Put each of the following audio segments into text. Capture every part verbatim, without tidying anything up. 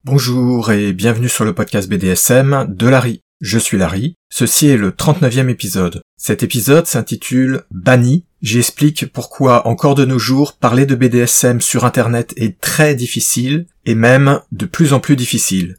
Bonjour et bienvenue sur le podcast B D S M de Larry. Je suis Larry, ceci est le trente-neuvième épisode. Cet épisode s'intitule « Banni ». J'explique pourquoi encore de nos jours parler de B D S M sur internet est très difficile et même de plus en plus difficile.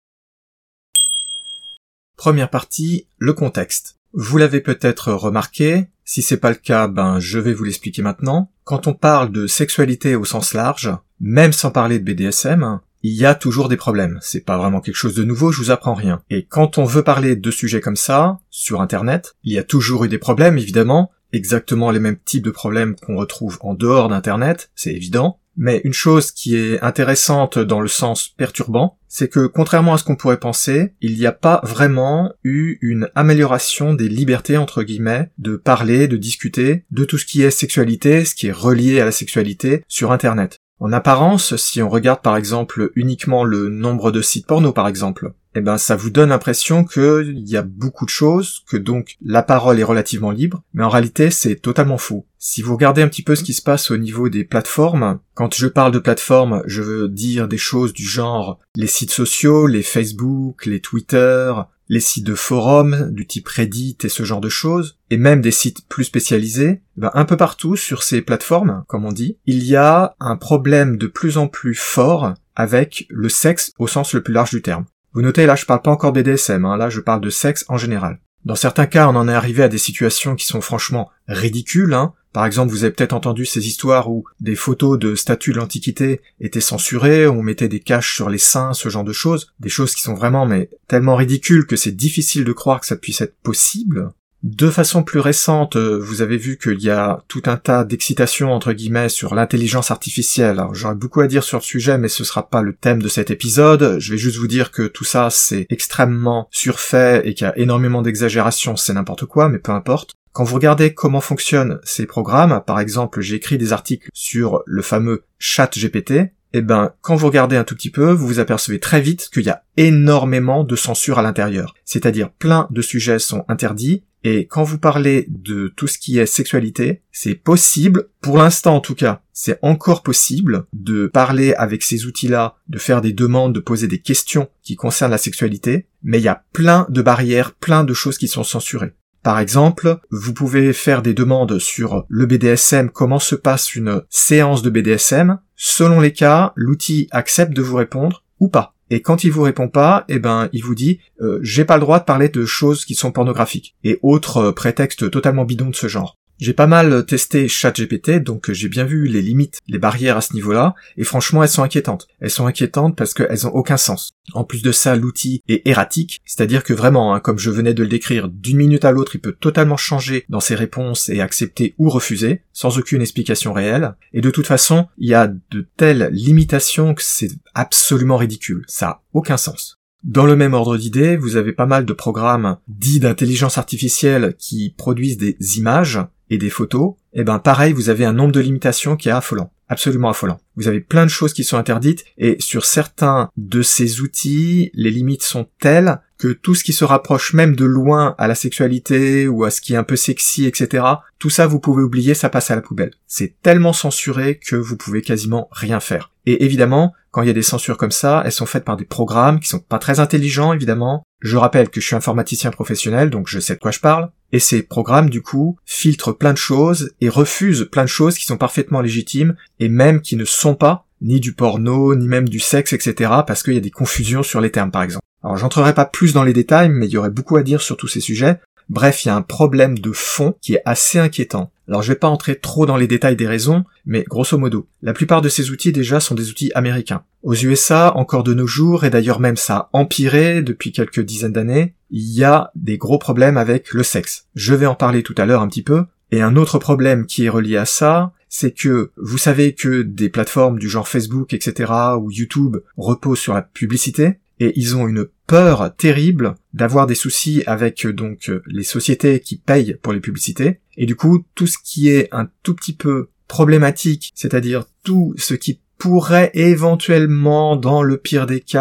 Première partie, le contexte. Vous l'avez peut-être remarqué, si c'est pas le cas, ben je vais vous l'expliquer maintenant. Quand on parle de sexualité au sens large, même sans parler de B D S M, il y a toujours des problèmes. C'est pas vraiment quelque chose de nouveau, je vous apprends rien. Et quand on veut parler de sujets comme ça, sur internet, il y a toujours eu des problèmes, évidemment, exactement les mêmes types de problèmes qu'on retrouve en dehors d'internet, c'est évident. Mais une chose qui est intéressante dans le sens perturbant, c'est que contrairement à ce qu'on pourrait penser, il n'y a pas vraiment eu une amélioration des libertés entre guillemets de parler, de discuter, de tout ce qui est sexualité, ce qui est relié à la sexualité sur internet. En apparence, si on regarde par exemple uniquement le nombre de sites porno par exemple, eh ben ça vous donne l'impression qu'il y a beaucoup de choses, que donc la parole est relativement libre, mais en réalité c'est totalement faux. Si vous regardez un petit peu ce qui se passe au niveau des plateformes, quand je parle de plateformes, je veux dire des choses du genre les sites sociaux, les Facebook, les Twitter, les sites de forums du type Reddit et ce genre de choses, et même des sites plus spécialisés, ben un peu partout sur ces plateformes, comme on dit, il y a un problème de plus en plus fort avec le sexe au sens le plus large du terme. Vous notez, là je parle pas encore de B D S M, hein, là je parle de sexe en général. Dans certains cas, on en est arrivé à des situations qui sont franchement ridicules, hein. Par exemple, vous avez peut-être entendu ces histoires où des photos de statues de l'Antiquité étaient censurées, où on mettait des caches sur les seins, ce genre de choses. Des choses qui sont vraiment mais tellement ridicules que c'est difficile de croire que ça puisse être possible. De façon plus récente, vous avez vu qu'il y a tout un tas d'excitations entre guillemets sur l'intelligence artificielle. Alors j'aurais beaucoup à dire sur le sujet, mais ce sera pas le thème de cet épisode. Je vais juste vous dire que tout ça c'est extrêmement surfait et qu'il y a énormément d'exagération, c'est n'importe quoi, mais peu importe. Quand vous regardez comment fonctionnent ces programmes, par exemple j'ai écrit des articles sur le fameux ChatGPT, et ben quand vous regardez un tout petit peu, vous vous apercevez très vite qu'il y a énormément de censure à l'intérieur. C'est-à-dire plein de sujets sont interdits, et quand vous parlez de tout ce qui est sexualité, c'est possible, pour l'instant en tout cas, c'est encore possible de parler avec ces outils-là, de faire des demandes, de poser des questions qui concernent la sexualité, mais il y a plein de barrières, plein de choses qui sont censurées. Par exemple, vous pouvez faire des demandes sur le B D S M, comment se passe une séance de B D S M. Selon les cas, l'outil accepte de vous répondre ou pas. Et quand il vous répond pas, eh ben, il vous dit euh, « j'ai pas le droit de parler de choses qui sont pornographiques » et autres euh, prétextes totalement bidons de ce genre. J'ai pas mal testé ChatGPT, donc j'ai bien vu les limites, les barrières à ce niveau-là, et franchement elles sont inquiétantes. Elles sont inquiétantes parce qu'elles ont aucun sens. En plus de ça, l'outil est erratique, c'est-à-dire que vraiment, hein, comme je venais de le décrire, d'une minute à l'autre, il peut totalement changer dans ses réponses et accepter ou refuser, sans aucune explication réelle. Et de toute façon, il y a de telles limitations que c'est absolument ridicule. Ça a aucun sens. Dans le même ordre d'idées, vous avez pas mal de programmes dits d'intelligence artificielle qui produisent des images et des photos, et ben pareil, vous avez un nombre de limitations qui est affolant, absolument affolant. Vous avez plein de choses qui sont interdites, et sur certains de ces outils, les limites sont telles que tout ce qui se rapproche même de loin à la sexualité ou à ce qui est un peu sexy, et cetera, tout ça vous pouvez oublier, ça passe à la poubelle. C'est tellement censuré que vous pouvez quasiment rien faire. Et évidemment, quand il y a des censures comme ça, elles sont faites par des programmes qui sont pas très intelligents, évidemment. Je rappelle que je suis informaticien professionnel, donc je sais de quoi je parle. Et ces programmes, du coup, filtrent plein de choses et refusent plein de choses qui sont parfaitement légitimes et même qui ne sont pas ni du porno, ni même du sexe, et cetera, parce qu'il y a des confusions sur les termes, par exemple. Alors j'entrerai pas plus dans les détails, mais il y aurait beaucoup à dire sur tous ces sujets. Bref, il y a un problème de fond qui est assez inquiétant. Alors je vais pas entrer trop dans les détails des raisons, mais grosso modo, la plupart de ces outils déjà sont des outils américains. Aux U S A, encore de nos jours, et d'ailleurs même ça a empiré depuis quelques dizaines d'années, il y a des gros problèmes avec le sexe. Je vais en parler tout à l'heure un petit peu. Et un autre problème qui est relié à ça, c'est que vous savez que des plateformes du genre Facebook, et cetera, ou YouTube reposent sur la publicité, et ils ont une peur terrible d'avoir des soucis avec donc les sociétés qui payent pour les publicités, et du coup tout ce qui est un tout petit peu problématique, c'est-à-dire tout ce qui pourrait éventuellement, dans le pire des cas,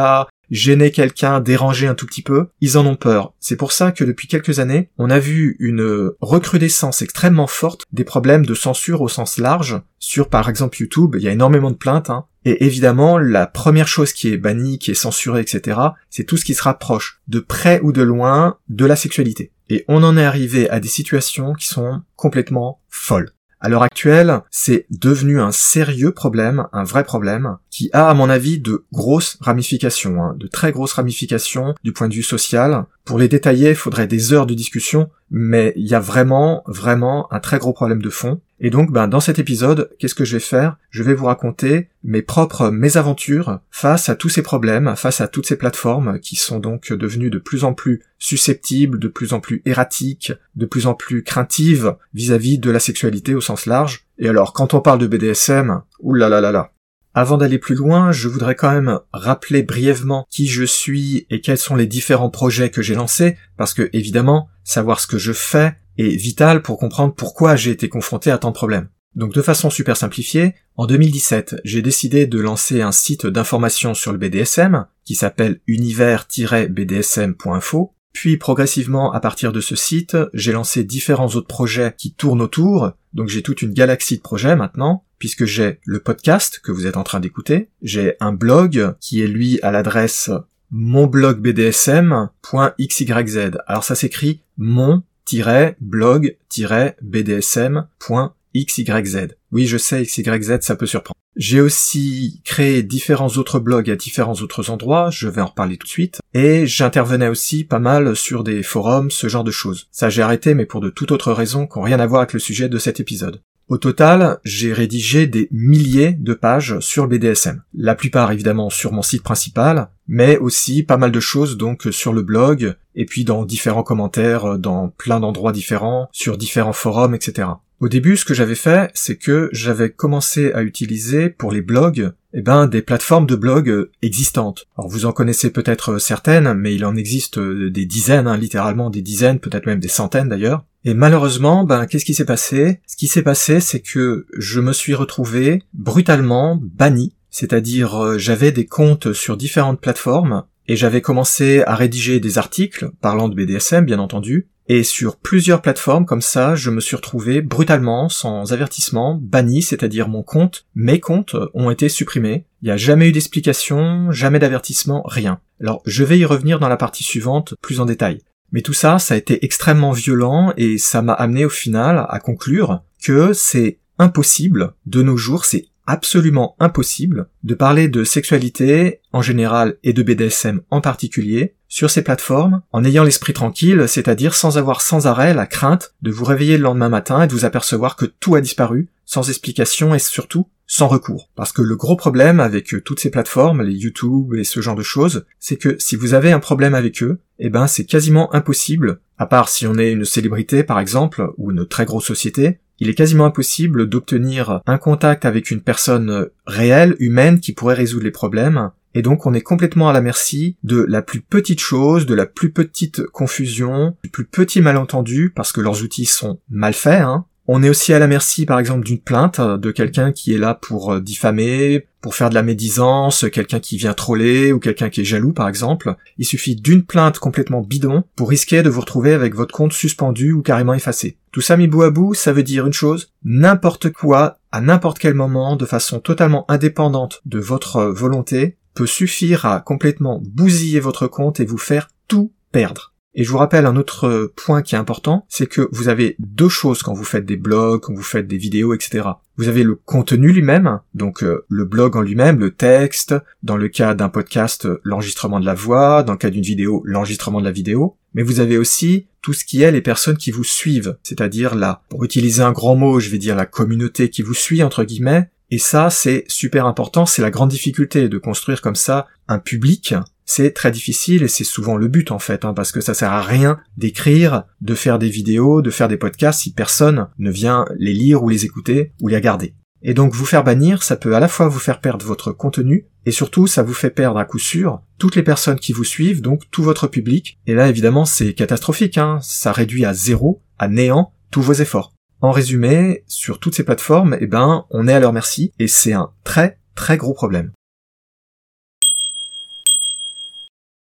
gêner quelqu'un, déranger un tout petit peu, ils en ont peur. C'est pour ça que depuis quelques années, on a vu une recrudescence extrêmement forte des problèmes de censure au sens large. Sur par exemple YouTube, il y a énormément de plaintes, hein. Et évidemment, la première chose qui est bannie, qui est censurée, et cetera, c'est tout ce qui se rapproche, de près ou de loin, de la sexualité. Et on en est arrivé à des situations qui sont complètement folles. À l'heure actuelle, c'est devenu un sérieux problème, un vrai problème, qui a, à mon avis, de grosses ramifications, hein, de très grosses ramifications du point de vue social. Pour les détailler, il faudrait des heures de discussion, mais il y a vraiment, vraiment un très gros problème de fond. Et donc, ben, dans cet épisode, qu'est-ce que je vais faire ? Je vais vous raconter mes propres mésaventures face à tous ces problèmes, face à toutes ces plateformes qui sont donc devenues de plus en plus susceptibles, de plus en plus erratiques, de plus en plus craintives vis-à-vis de la sexualité au sens large. Et alors, quand on parle de B D S M, oulalalala. Avant d'aller plus loin, je voudrais quand même rappeler brièvement qui je suis et quels sont les différents projets que j'ai lancés, parce que, évidemment, savoir ce que je fais est vital pour comprendre pourquoi j'ai été confronté à tant de problèmes. Donc de façon super simplifiée, en deux mille dix-sept, j'ai décidé de lancer un site d'information sur le B D S M, qui s'appelle univers tiret b d s m point info, puis progressivement à partir de ce site, j'ai lancé différents autres projets qui tournent autour, donc j'ai toute une galaxie de projets maintenant, puisque j'ai le podcast que vous êtes en train d'écouter, j'ai un blog qui est lui à l'adresse mon blog b d s m point x y z. Alors ça s'écrit mon blog b d s m point x y z. Oui, je sais, X Y Z, ça peut surprendre. J'ai aussi créé différents autres blogs à différents autres endroits, je vais en reparler tout de suite, et j'intervenais aussi pas mal sur des forums, ce genre de choses. Ça j'ai arrêté, mais pour de toute autre raison qui n'ont rien à voir avec le sujet de cet épisode. Au total, j'ai rédigé des milliers de pages sur le B D S M. La plupart évidemment sur mon site principal, mais aussi pas mal de choses donc sur le blog, et puis dans différents commentaires, dans plein d'endroits différents, sur différents forums, et cetera. Au début, ce que j'avais fait, c'est que j'avais commencé à utiliser pour les blogs, eh ben, des plateformes de blogs existantes. Alors vous en connaissez peut-être certaines, mais il en existe des dizaines, hein, littéralement des dizaines, peut-être même des centaines d'ailleurs. Et malheureusement, ben, qu'est-ce qui s'est passé ? Ce qui s'est passé, c'est que je me suis retrouvé brutalement banni. C'est-à-dire, euh, j'avais des comptes sur différentes plateformes, et j'avais commencé à rédiger des articles, parlant de B D S M, bien entendu, et sur plusieurs plateformes comme ça, je me suis retrouvé brutalement, sans avertissement, banni, c'est-à-dire mon compte, mes comptes ont été supprimés. Il n'y a jamais eu d'explication, jamais d'avertissement, rien. Alors, je vais y revenir dans la partie suivante, plus en détail. Mais tout ça, ça a été extrêmement violent et ça m'a amené au final à conclure que c'est impossible, de nos jours, c'est absolument impossible de parler de sexualité en général et de B D S M en particulier sur ces plateformes en ayant l'esprit tranquille, c'est-à-dire sans avoir sans arrêt la crainte de vous réveiller le lendemain matin et de vous apercevoir que tout a disparu, sans explication et surtout sans recours. Parce que le gros problème avec toutes ces plateformes, les YouTube et ce genre de choses, c'est que si vous avez un problème avec eux, eh ben c'est quasiment impossible, à part si on est une célébrité par exemple, ou une très grosse société, il est quasiment impossible d'obtenir un contact avec une personne réelle, humaine, qui pourrait résoudre les problèmes, et donc on est complètement à la merci de la plus petite chose, de la plus petite confusion, du plus petit malentendu, parce que leurs outils sont mal faits, hein. On est aussi à la merci, par exemple, d'une plainte de quelqu'un qui est là pour diffamer, pour faire de la médisance, quelqu'un qui vient troller, ou quelqu'un qui est jaloux, par exemple. Il suffit d'une plainte complètement bidon pour risquer de vous retrouver avec votre compte suspendu ou carrément effacé. Tout ça mis bout à bout, ça veut dire une chose, n'importe quoi, à n'importe quel moment, de façon totalement indépendante de votre volonté, peut suffire à complètement bousiller votre compte et vous faire tout perdre. Et je vous rappelle un autre point qui est important, c'est que vous avez deux choses quand vous faites des blogs, quand vous faites des vidéos, et cetera. Vous avez le contenu lui-même, donc euh, le blog en lui-même, le texte, dans le cas d'un podcast, l'enregistrement de la voix, dans le cas d'une vidéo, l'enregistrement de la vidéo, mais vous avez aussi tout ce qui est les personnes qui vous suivent, c'est-à-dire là, pour utiliser un grand mot, je vais dire la communauté qui vous suit, entre guillemets, et ça c'est super important, c'est la grande difficulté de construire comme ça un public. C'est très difficile et c'est souvent le but en fait, hein, parce que ça sert à rien d'écrire, de faire des vidéos, de faire des podcasts si personne ne vient les lire ou les écouter ou les regarder. Et donc vous faire bannir, ça peut à la fois vous faire perdre votre contenu et surtout ça vous fait perdre à coup sûr toutes les personnes qui vous suivent, donc tout votre public. Et là évidemment c'est catastrophique, hein, ça réduit à zéro, à néant, tous vos efforts. En résumé, sur toutes ces plateformes, eh ben on est à leur merci et c'est un très très gros problème.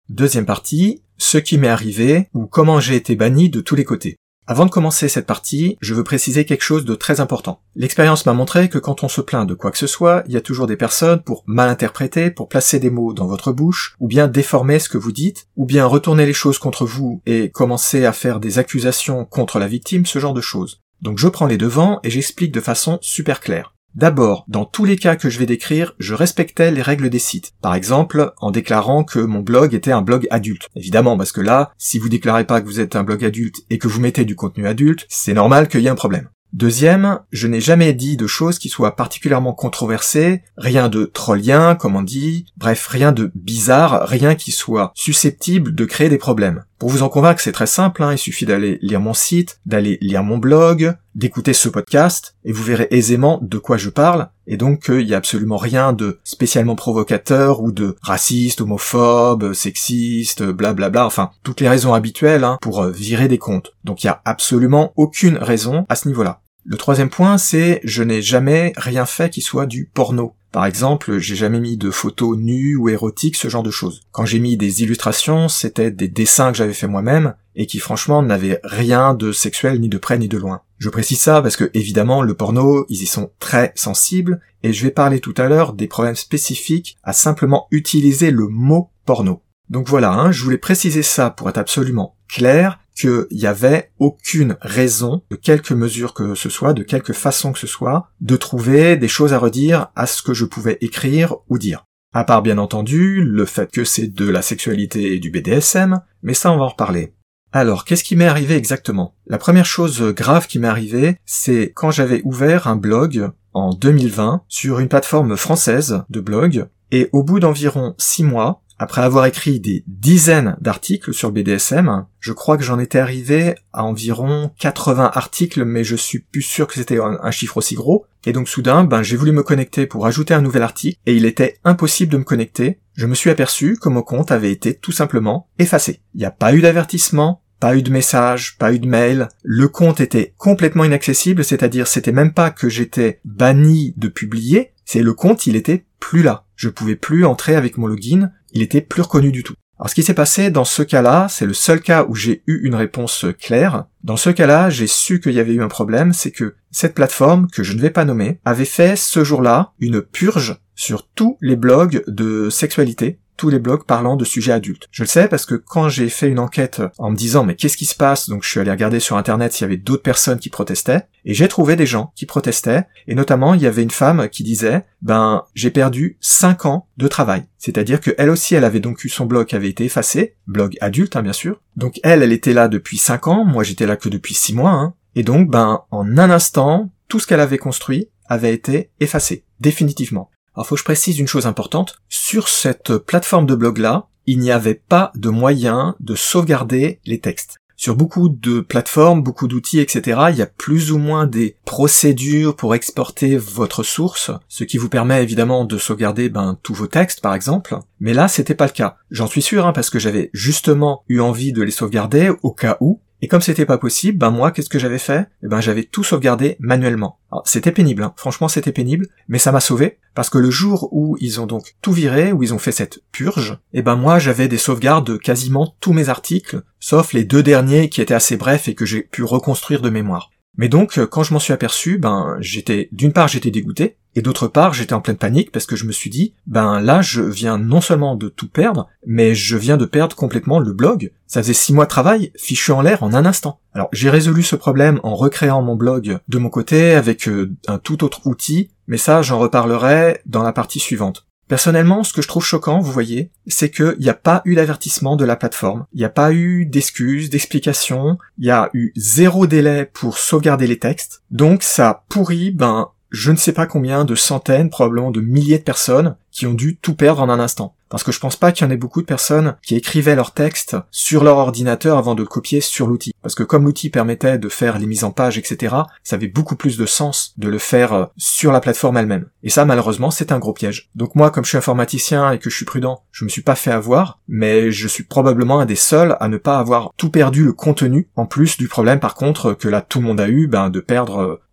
Deuxième partie, ce qui m'est arrivé ou comment j'ai été banni de tous les côtés. Avant de commencer cette partie, je veux préciser quelque chose de très important. L'expérience m'a montré que quand on se plaint de quoi que ce soit, il y a toujours des personnes pour mal interpréter, pour placer des mots dans votre bouche, ou bien déformer ce que vous dites, ou bien retourner les choses contre vous et commencer à faire des accusations contre la victime, ce genre de choses. Donc je prends les devants et j'explique de façon super claire. D'abord, dans tous les cas que je vais décrire, je respectais les règles des sites. Par exemple, en déclarant que mon blog était un blog adulte. Évidemment, parce que là, si vous déclarez pas que vous êtes un blog adulte et que vous mettez du contenu adulte, c'est normal qu'il y ait un problème. Deuxième, je n'ai jamais dit de choses qui soient particulièrement controversées, rien de trollien, comme on dit, bref, rien de bizarre, rien qui soit susceptible de créer des problèmes. Pour vous en convaincre, c'est très simple, hein, il suffit d'aller lire mon site, d'aller lire mon blog, d'écouter ce podcast, et vous verrez aisément de quoi je parle, et donc qu'il n'y a absolument rien de spécialement provocateur ou de raciste, homophobe, sexiste, blablabla, enfin, toutes les raisons habituelles hein, pour virer des comptes. Donc il n'y a absolument aucune raison à ce niveau-là. Le troisième point, c'est je n'ai jamais rien fait qui soit du porno. Par exemple, j'ai jamais mis de photos nues ou érotiques, ce genre de choses. Quand j'ai mis des illustrations, c'était des dessins que j'avais fait moi-même, et qui franchement n'avaient rien de sexuel ni de près ni de loin. Je précise ça parce que, évidemment, le porno, ils y sont très sensibles, et je vais parler tout à l'heure des problèmes spécifiques à simplement utiliser le mot porno. Donc voilà, hein, je voulais préciser ça pour être absolument clair, qu'il n'y avait aucune raison, de quelque mesure que ce soit, de quelque façon que ce soit, de trouver des choses à redire à ce que je pouvais écrire ou dire. À part bien entendu, le fait que c'est de la sexualité et du B D S M, mais ça on va en reparler. Alors, qu'est-ce qui m'est arrivé exactement? La première chose grave qui m'est arrivée, c'est quand j'avais ouvert un blog en deux mille vingt sur une plateforme française de blog, et au bout d'environ six mois, après avoir écrit des dizaines d'articles sur le B D S M, je crois que j'en étais arrivé à environ quatre-vingts articles, mais je suis plus sûr que c'était un, un chiffre aussi gros. Et donc soudain, ben j'ai voulu me connecter pour ajouter un nouvel article, et il était impossible de me connecter. Je me suis aperçu que mon compte avait été tout simplement effacé. Il n'y a pas eu d'avertissement, pas eu de message, pas eu de mail. Le compte était complètement inaccessible, c'est-à-dire c'était même pas que j'étais banni de publier, c'est le compte, il était plus là. Je pouvais plus entrer avec mon login, il était plus reconnu du tout. Alors ce qui s'est passé dans ce cas-là, c'est le seul cas où j'ai eu une réponse claire. Dans ce cas-là, j'ai su qu'il y avait eu un problème, c'est que cette plateforme, que je ne vais pas nommer, avait fait ce jour-là une purge sur tous les blogs de sexualité, tous les blogs parlant de sujets adultes. Je le sais parce que quand j'ai fait une enquête en me disant mais qu'est-ce qui se passe, donc je suis allé regarder sur internet s'il y avait d'autres personnes qui protestaient, et j'ai trouvé des gens qui protestaient, et notamment il y avait une femme qui disait ben j'ai perdu cinq ans de travail. C'est-à-dire que elle aussi elle avait donc eu son blog qui avait été effacé, blog adulte hein, bien sûr, donc elle elle était là depuis cinq ans, moi j'étais là que depuis six mois, hein, et donc ben en un instant, tout ce qu'elle avait construit avait été effacé, définitivement. Alors faut que je précise une chose importante, sur cette plateforme de blog-là, il n'y avait pas de moyen de sauvegarder les textes. Sur beaucoup de plateformes, beaucoup d'outils, et cetera, il y a plus ou moins des procédures pour exporter votre source, ce qui vous permet évidemment de sauvegarder ben, tous vos textes par exemple, mais là c'était pas le cas. J'en suis sûr hein, parce que j'avais justement eu envie de les sauvegarder au cas où, et comme c'était pas possible, ben moi, qu'est-ce que j'avais fait? Eh ben j'avais tout sauvegardé manuellement. Alors, c'était pénible, hein. Franchement c'était pénible, mais ça m'a sauvé, parce que le jour où ils ont donc tout viré, où ils ont fait cette purge, eh ben moi j'avais des sauvegardes de quasiment tous mes articles, sauf les deux derniers qui étaient assez brefs et que j'ai pu reconstruire de mémoire. Mais donc, quand je m'en suis aperçu, ben, j'étais, d'une part, j'étais dégoûté, et d'autre part, j'étais en pleine panique parce que je me suis dit, ben, là, je viens non seulement de tout perdre, mais je viens de perdre complètement le blog. Ça faisait six mois de travail, fichu en l'air en un instant. Alors, j'ai résolu ce problème en recréant mon blog de mon côté avec euh, un tout autre outil, mais ça, j'en reparlerai dans la partie suivante. Personnellement, ce que je trouve choquant, vous voyez, c'est qu'il n'y a pas eu d'avertissement de la plateforme, il n'y a pas eu d'excuses, d'explications, il y a eu zéro délai pour sauvegarder les textes, donc ça pourrit, ben, je ne sais pas combien de centaines, probablement de milliers de personnes qui ont dû tout perdre en un instant. Parce que je pense pas qu'il y en ait beaucoup de personnes qui écrivaient leur texte sur leur ordinateur avant de le copier sur l'outil. Parce que comme l'outil permettait de faire les mises en page, et cetera, ça avait beaucoup plus de sens de le faire sur la plateforme elle-même. Et ça, malheureusement, c'est un gros piège. Donc moi, comme je suis informaticien et que je suis prudent, je me suis pas fait avoir, mais je suis probablement un des seuls à ne pas avoir tout perdu le contenu, en plus du problème, par contre, que là, tout le monde a eu, ben, de perdre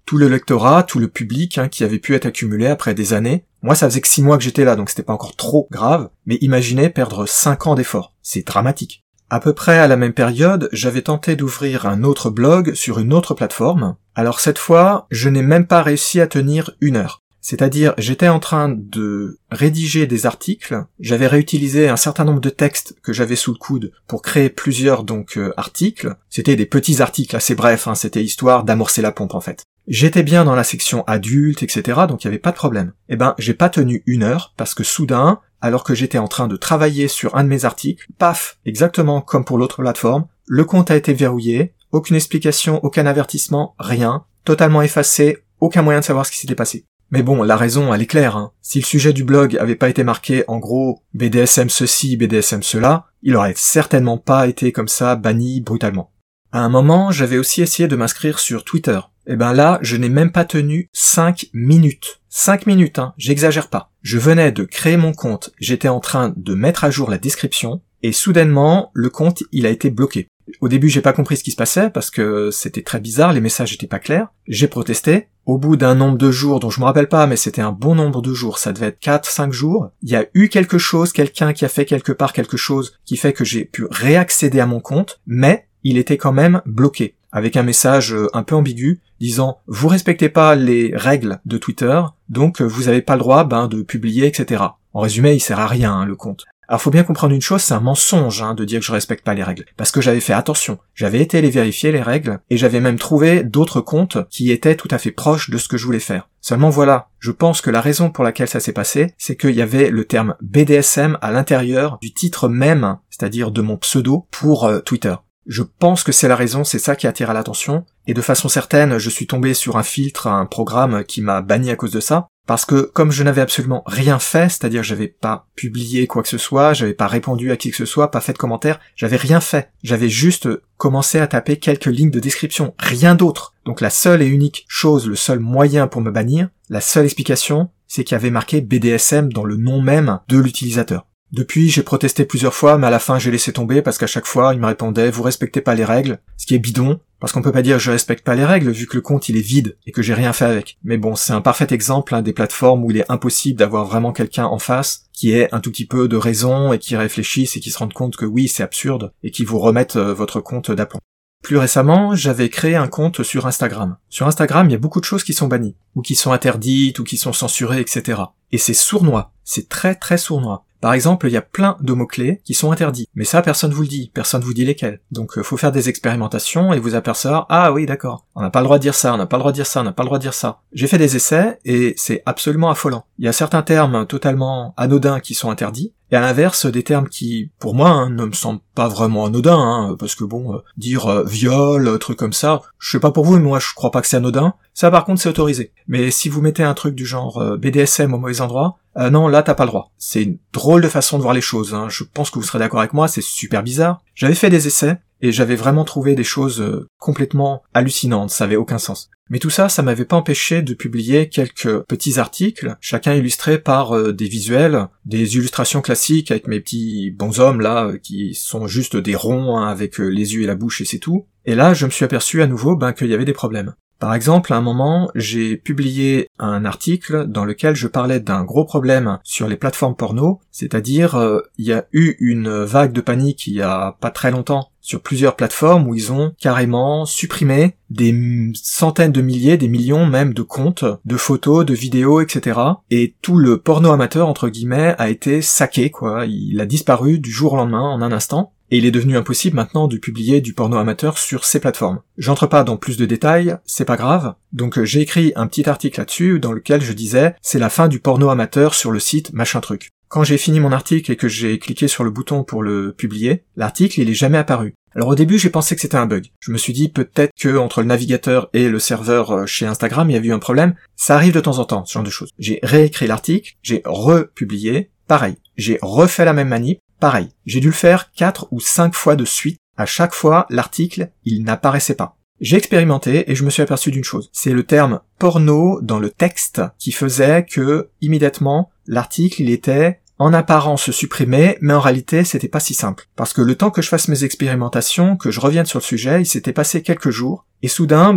Tout le lectorat, tout le public hein, qui avait pu être accumulé après des années. Moi, ça faisait que six mois que j'étais là, donc c'était pas encore trop grave, mais imaginez perdre cinq ans d'efforts. C'est dramatique. À peu près à la même période, j'avais tenté d'ouvrir un autre blog sur une autre plateforme. Alors cette fois, je n'ai même pas réussi à tenir une heure. C'est-à-dire, j'étais en train de rédiger des articles, j'avais réutilisé un certain nombre de textes que j'avais sous le coude pour créer plusieurs donc euh, articles. C'était des petits articles assez brefs, hein, c'était histoire d'amorcer la pompe en fait. J'étais bien dans la section adulte, et cetera, donc il n'y avait pas de problème. Eh ben, j'ai pas tenu une heure, parce que soudain, alors que j'étais en train de travailler sur un de mes articles, paf, exactement comme pour l'autre plateforme, le compte a été verrouillé, aucune explication, aucun avertissement, rien, totalement effacé, aucun moyen de savoir ce qui s'était passé. Mais bon, la raison, elle est claire, hein. Si le sujet du blog avait pas été marqué, en gros, B D S M ceci, B D S M cela, il aurait certainement pas été comme ça banni brutalement. À un moment, j'avais aussi essayé de m'inscrire sur Twitter. Et ben là, je n'ai même pas tenu cinq minutes. cinq minutes, hein, j'exagère pas. Je venais de créer mon compte, j'étais en train de mettre à jour la description, et soudainement, le compte, il a été bloqué. Au début, j'ai pas compris ce qui se passait, parce que c'était très bizarre, les messages étaient pas clairs. J'ai protesté. Au bout d'un nombre de jours, dont je me rappelle pas, mais c'était un bon nombre de jours, ça devait être quatre cinq jours, il y a eu quelque chose, quelqu'un qui a fait quelque part quelque chose, qui fait que j'ai pu réaccéder à mon compte, mais il était quand même bloqué, avec un message un peu ambigu, disant « Vous respectez pas les règles de Twitter, donc vous avez pas le droit ben, de publier, et cetera » En résumé, il sert à rien, hein, le compte. Alors faut bien comprendre une chose, c'est un mensonge hein, de dire que je respecte pas les règles, parce que j'avais fait attention, j'avais été les vérifier les règles, et j'avais même trouvé d'autres comptes qui étaient tout à fait proches de ce que je voulais faire. Seulement voilà, je pense que la raison pour laquelle ça s'est passé, c'est qu'il y avait le terme B D S M à l'intérieur du titre même, c'est-à-dire de mon pseudo, pour euh, Twitter. Je pense que c'est la raison, c'est ça qui attire l'attention, et de façon certaine, je suis tombé sur un filtre, un programme qui m'a banni à cause de ça, parce que comme je n'avais absolument rien fait, c'est-à-dire j'avais pas publié quoi que ce soit, j'avais pas répondu à qui que ce soit, pas fait de commentaire, j'avais rien fait. J'avais juste commencé à taper quelques lignes de description, rien d'autre. Donc la seule et unique chose, le seul moyen pour me bannir, la seule explication, c'est qu'il y avait marqué B D S M dans le nom même de l'utilisateur. Depuis, j'ai protesté plusieurs fois, mais à la fin, j'ai laissé tomber parce qu'à chaque fois, il me répondait « Vous respectez pas les règles », ce qui est bidon, parce qu'on peut pas dire « Je respecte pas les règles » vu que le compte, il est vide et que j'ai rien fait avec. Mais bon, c'est un parfait exemple hein, des plateformes où il est impossible d'avoir vraiment quelqu'un en face qui ait un tout petit peu de raison et qui réfléchisse et qui se rende compte que oui, c'est absurde et qui vous remette euh, votre compte d'aplomb. Plus récemment, j'avais créé un compte sur Instagram. Sur Instagram, il y a beaucoup de choses qui sont bannies, ou qui sont interdites, ou qui sont censurées, et cetera. Et c'est sournois. C'est très très sournois. Par exemple, il y a plein de mots-clés qui sont interdits. Mais ça, personne vous le dit. Personne vous dit lesquels. Donc, euh, faut faire des expérimentations et vous apercevoir, ah oui, d'accord. On n'a pas le droit de dire ça, on n'a pas le droit de dire ça, on n'a pas le droit de dire ça. J'ai fait des essais et c'est absolument affolant. Il y a certains termes totalement anodins qui sont interdits. Et à l'inverse, des termes qui, pour moi, hein, ne me semblent pas vraiment anodins, hein, parce que bon, euh, dire euh, viol, euh, truc comme ça, je sais pas pour vous, mais moi je crois pas que c'est anodin. Ça par contre c'est autorisé. Mais si vous mettez un truc du genre euh, B D S M au mauvais endroit, euh, non, là t'as pas le droit. C'est une drôle de façon de voir les choses, hein. Je pense que vous serez d'accord avec moi, c'est super bizarre. J'avais fait des essais, et j'avais vraiment trouvé des choses euh, complètement hallucinantes, ça avait aucun sens. Mais tout ça, ça m'avait pas empêché de publier quelques petits articles, chacun illustré par euh, des visuels, des illustrations classiques avec mes petits bonshommes là, euh, qui sont juste des ronds hein, avec euh, les yeux et la bouche et c'est tout. Et là, je me suis aperçu à nouveau ben, qu'il y avait des problèmes. Par exemple, à un moment, j'ai publié un article dans lequel je parlais d'un gros problème sur les plateformes porno, c'est-à-dire euh, il y a eu une vague de panique il y a pas très longtemps sur plusieurs plateformes où ils ont carrément supprimé des centaines de milliers, des millions même de comptes, de photos, de vidéos, et cetera. Et tout le porno amateur, entre guillemets, a été saqué, quoi. Il a disparu du jour au lendemain, en un instant. Et il est devenu impossible maintenant de publier du porno amateur sur ces plateformes. J'entre pas dans plus de détails, c'est pas grave. Donc j'ai écrit un petit article là-dessus dans lequel je disais « C'est la fin du porno amateur sur le site machin truc ». Quand j'ai fini mon article et que j'ai cliqué sur le bouton pour le publier, l'article il est jamais apparu. Alors au début j'ai pensé que c'était un bug. Je me suis dit peut-être que entre le navigateur et le serveur chez Instagram il y avait eu un problème. Ça arrive de temps en temps, ce genre de choses. J'ai réécrit l'article, j'ai republié, pareil. J'ai refait la même manip, pareil. J'ai dû le faire quatre ou cinq fois de suite. À chaque fois, l'article, il n'apparaissait pas. J'ai expérimenté et je me suis aperçu d'une chose. C'est le terme porno dans le texte qui faisait que, immédiatement, l'article, il était en apparence supprimé, mais en réalité, c'était pas si simple. Parce que le temps que je fasse mes expérimentations, que je revienne sur le sujet, il s'était passé quelques jours, et soudain, ben,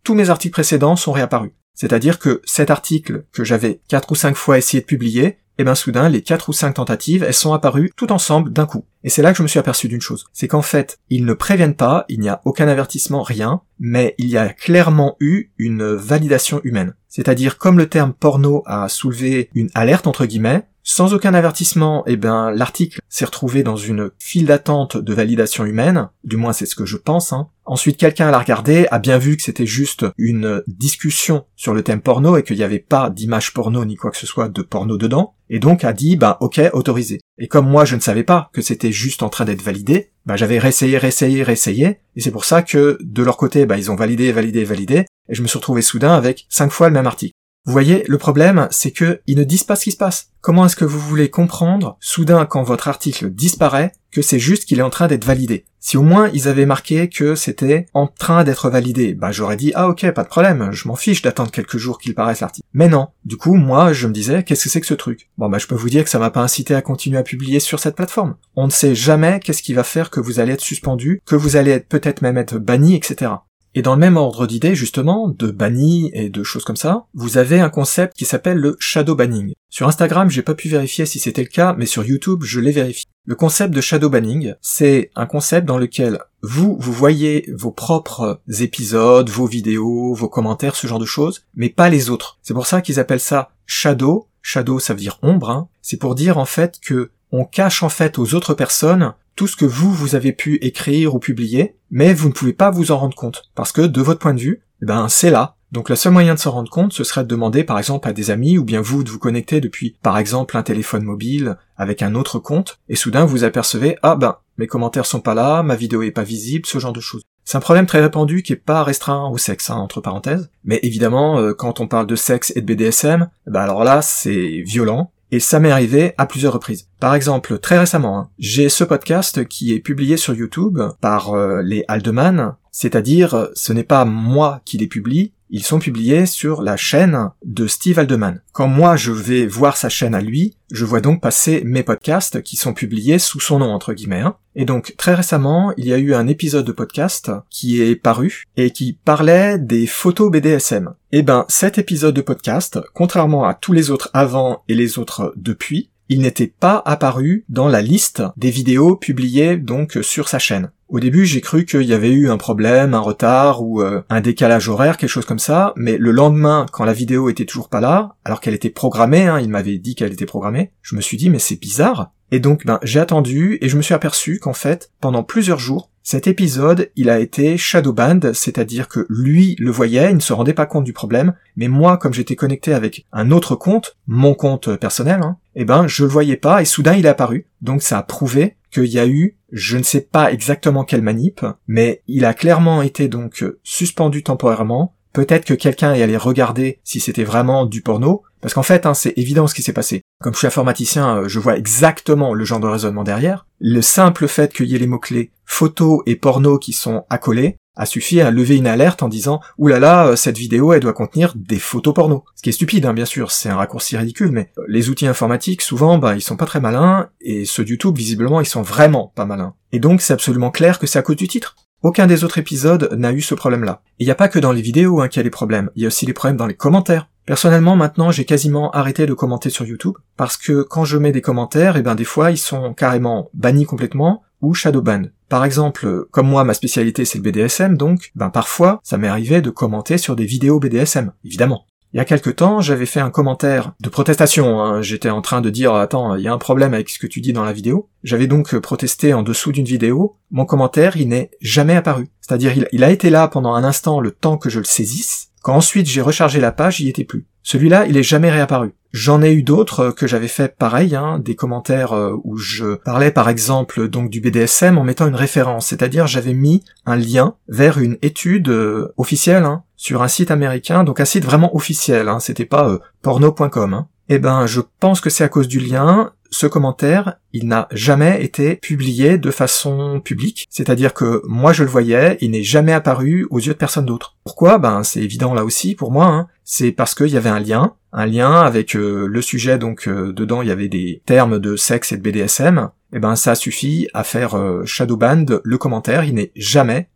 tous mes articles précédents sont réapparus. C'est-à-dire que cet article que j'avais quatre ou cinq fois essayé de publier, et ben soudain, les quatre ou cinq tentatives, elles sont apparues tout ensemble d'un coup. Et c'est là que je me suis aperçu d'une chose. C'est qu'en fait, ils ne préviennent pas, il n'y a aucun avertissement, rien, mais il y a clairement eu une validation humaine. C'est-à-dire, comme le terme porno a soulevé une alerte, entre guillemets, sans aucun avertissement, eh ben, l'article s'est retrouvé dans une file d'attente de validation humaine, du moins c'est ce que je pense, hein. Ensuite, quelqu'un l'a regardé, a bien vu que c'était juste une discussion sur le thème porno et qu'il n'y avait pas d'image porno ni quoi que ce soit de porno dedans, et donc a dit, bah, ok, autorisé. Et comme moi je ne savais pas que c'était juste en train d'être validé, bah, j'avais réessayé, réessayé, réessayé, et c'est pour ça que, de leur côté, bah, ils ont validé, validé, validé, et je me suis retrouvé soudain avec cinq fois le même article. Vous voyez, le problème, c'est que ils ne disent pas ce qui se passe. Comment est-ce que vous voulez comprendre, soudain, quand votre article disparaît, que c'est juste qu'il est en train d'être validé? Si au moins ils avaient marqué que c'était en train d'être validé, bah j'aurais dit, ah ok, pas de problème, je m'en fiche d'attendre quelques jours qu'il paraisse l'article. Mais non. Du coup, moi, je me disais, qu'est-ce que c'est que ce truc? Bon bah je peux vous dire que ça m'a pas incité à continuer à publier sur cette plateforme. On ne sait jamais qu'est-ce qui va faire que vous allez être suspendu, que vous allez être peut-être même être banni, et cetera. Et dans le même ordre d'idées, justement, de banni et de choses comme ça, vous avez un concept qui s'appelle le shadow banning. Sur Instagram, j'ai pas pu vérifier si c'était le cas, mais sur YouTube, je l'ai vérifié. Le concept de shadow banning, c'est un concept dans lequel vous, vous voyez vos propres épisodes, vos vidéos, vos commentaires, ce genre de choses, mais pas les autres. C'est pour ça qu'ils appellent ça shadow. Shadow, ça veut dire ombre, hein. C'est pour dire, en fait, que on cache, en fait, aux autres personnes tout ce que vous, vous avez pu écrire ou publier, mais vous ne pouvez pas vous en rendre compte. Parce que, de votre point de vue, eh ben, c'est là. Donc le seul moyen de s'en rendre compte, ce serait de demander, par exemple, à des amis, ou bien vous, de vous connecter depuis, par exemple, un téléphone mobile, avec un autre compte, et soudain vous apercevez, ah ben, mes commentaires sont pas là, ma vidéo est pas visible, ce genre de choses. C'est un problème très répandu qui est pas restreint au sexe, hein, entre parenthèses. Mais évidemment, euh, quand on parle de sexe et de B D S M, ben alors là, c'est violent. Et ça m'est arrivé à plusieurs reprises. Par exemple, très récemment, hein, j'ai ce podcast qui est publié sur YouTube par euh, les Haldeman, c'est-à-dire ce n'est pas moi qui les publie, ils sont publiés sur la chaîne de Steve Haldeman. Quand moi je vais voir sa chaîne à lui, je vois donc passer mes podcasts qui sont publiés sous son nom, entre guillemets. Hein. Et donc très récemment, il y a eu un épisode de podcast qui est paru et qui parlait des photos B D S M. Et ben cet épisode de podcast, contrairement à tous les autres avant et les autres depuis, il n'était pas apparu dans la liste des vidéos publiées donc sur sa chaîne. Au début, j'ai cru qu'il y avait eu un problème, un retard ou euh, un décalage horaire, quelque chose comme ça, mais le lendemain, quand la vidéo était toujours pas là, alors qu'elle était programmée, hein, il m'avait dit qu'elle était programmée, je me suis dit mais c'est bizarre. Et donc ben j'ai attendu et je me suis aperçu qu'en fait, pendant plusieurs jours, cet épisode, il a été shadowbanned, c'est-à-dire que lui le voyait, il ne se rendait pas compte du problème, mais moi, comme j'étais connecté avec un autre compte, mon compte personnel, hein, eh ben je le voyais pas et soudain il est apparu. Donc ça a prouvé qu'il y a eu, je ne sais pas exactement quelle manip, mais il a clairement été donc suspendu temporairement. Peut-être que quelqu'un est allé regarder si c'était vraiment du porno, parce qu'en fait, hein, c'est évident ce qui s'est passé. Comme je suis informaticien, je vois exactement le genre de raisonnement derrière. Le simple fait qu'il y ait les mots-clés photo et porno qui sont accolés a suffi à lever une alerte en disant « Ouh là là, cette vidéo, elle doit contenir des photos porno ». Ce qui est stupide, hein, bien sûr, c'est un raccourci ridicule, mais les outils informatiques, souvent, bah, ils sont pas très malins, et ceux de YouTube, visiblement, ils sont vraiment pas malins. Et donc, c'est absolument clair que c'est à cause du titre. Aucun des autres épisodes n'a eu ce problème-là. Et il n'y a pas que dans les vidéos hein, qu'il y a des problèmes, il y a aussi des problèmes dans les commentaires. Personnellement, maintenant, j'ai quasiment arrêté de commenter sur YouTube, parce que quand je mets des commentaires, eh ben des fois, ils sont carrément bannis complètement, ou shadowbanned. Par exemple, comme moi, ma spécialité c'est le B D S M, donc, ben parfois, ça m'est arrivé de commenter sur des vidéos B D S M, évidemment. Il y a quelque temps, j'avais fait un commentaire de protestation, hein. J'étais en train de dire « Attends, il y a un problème avec ce que tu dis dans la vidéo ». J'avais donc protesté en dessous d'une vidéo, mon commentaire, il n'est jamais apparu. C'est-à-dire, il, il a été là pendant un instant le temps que je le saisisse, quand ensuite j'ai rechargé la page, il y était plus. Celui-là, il est jamais réapparu. J'en ai eu d'autres que j'avais fait pareil, hein, des commentaires où je parlais par exemple donc du B D S M en mettant une référence, c'est-à-dire j'avais mis un lien vers une étude euh, officielle hein, sur un site américain, donc un site vraiment officiel, hein, c'était pas euh, porno point com. Hein. Eh ben, je pense que c'est à cause du lien. Ce commentaire, il n'a jamais été publié de façon publique, c'est-à-dire que moi je le voyais, il n'est jamais apparu aux yeux de personne d'autre. Pourquoi ? Ben c'est évident là aussi pour moi, hein. C'est parce qu'il y avait un lien, un lien avec euh, le sujet, donc euh, dedans il y avait des termes de sexe et de B D S M, et ben ça suffit à faire euh, shadowban le commentaire, il n'est jamais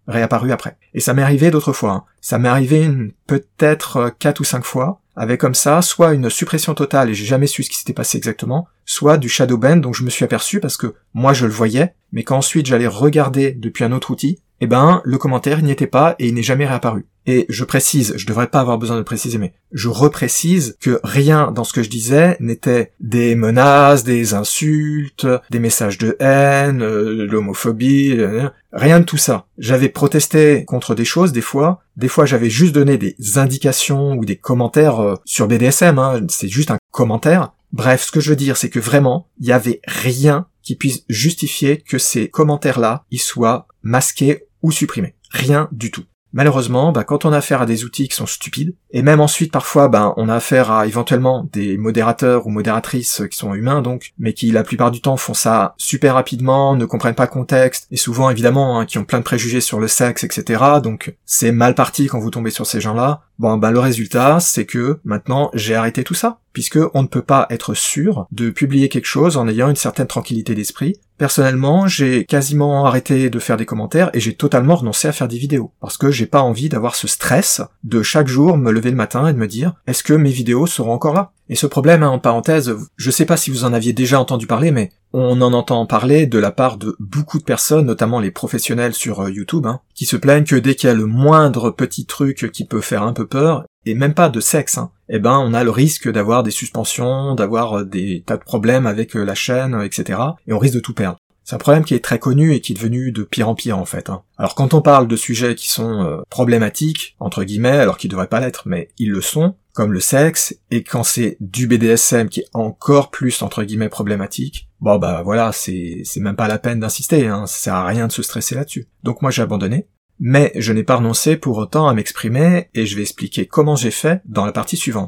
réapparu après. Et ça m'est arrivé d'autres fois, hein. Ça m'est arrivé une, peut-être quatre ou cinq fois, avec comme ça, soit une suppression totale et j'ai jamais su ce qui s'était passé exactement, soit du shadow ban, donc je me suis aperçu parce que moi je le voyais, mais quand ensuite j'allais regarder depuis un autre outil, eh ben, le commentaire il n'y était pas et il n'est jamais réapparu. Et je précise, je devrais pas avoir besoin de le préciser, mais je reprécise que rien dans ce que je disais n'était des menaces, des insultes, des messages de haine, euh, l'homophobie, euh, rien de tout ça. J'avais protesté contre des choses des fois, des fois j'avais juste donné des indications ou des commentaires euh, sur B D S M, hein, c'est juste un commentaire. Bref, ce que je veux dire, c'est que vraiment, il y avait rien qui puisse justifier que ces commentaires-là, ils soient masqués ou supprimés. Rien du tout. Malheureusement, bah, quand on a affaire à des outils qui sont stupides, et même ensuite parfois bah, on a affaire à éventuellement des modérateurs ou modératrices qui sont humains donc, mais qui la plupart du temps font ça super rapidement, ne comprennent pas le contexte, et souvent évidemment hein, qui ont plein de préjugés sur le sexe, et cetera. Donc c'est mal parti quand vous tombez sur ces gens-là. Bon bah le résultat c'est que maintenant j'ai arrêté tout ça, puisque on ne peut pas être sûr de publier quelque chose en ayant une certaine tranquillité d'esprit. Personnellement, j'ai quasiment arrêté de faire des commentaires et j'ai totalement renoncé à faire des vidéos. Parce que j'ai pas envie d'avoir ce stress de chaque jour me lever le matin et de me dire « Est-ce que mes vidéos seront encore là ?» Et ce problème, hein, en parenthèse, je sais pas si vous en aviez déjà entendu parler, mais on en entend parler de la part de beaucoup de personnes, notamment les professionnels sur YouTube, hein, qui se plaignent que dès qu'il y a le moindre petit truc qui peut faire un peu peur, et même pas de sexe, hein, eh ben on a le risque d'avoir des suspensions, d'avoir des tas de problèmes avec la chaîne, et cetera. Et on risque de tout perdre. C'est un problème qui est très connu et qui est devenu de pire en pire en fait. Hein. Alors quand on parle de sujets qui sont euh, problématiques, entre guillemets, alors qu'ils devraient pas l'être, mais ils le sont, comme le sexe, et quand c'est du B D S M qui est encore plus entre guillemets problématique, bon bah voilà, c'est c'est même pas la peine d'insister, hein, ça sert à rien de se stresser là-dessus. Donc moi j'ai abandonné, mais je n'ai pas renoncé pour autant à m'exprimer, et je vais expliquer comment j'ai fait dans la partie suivante.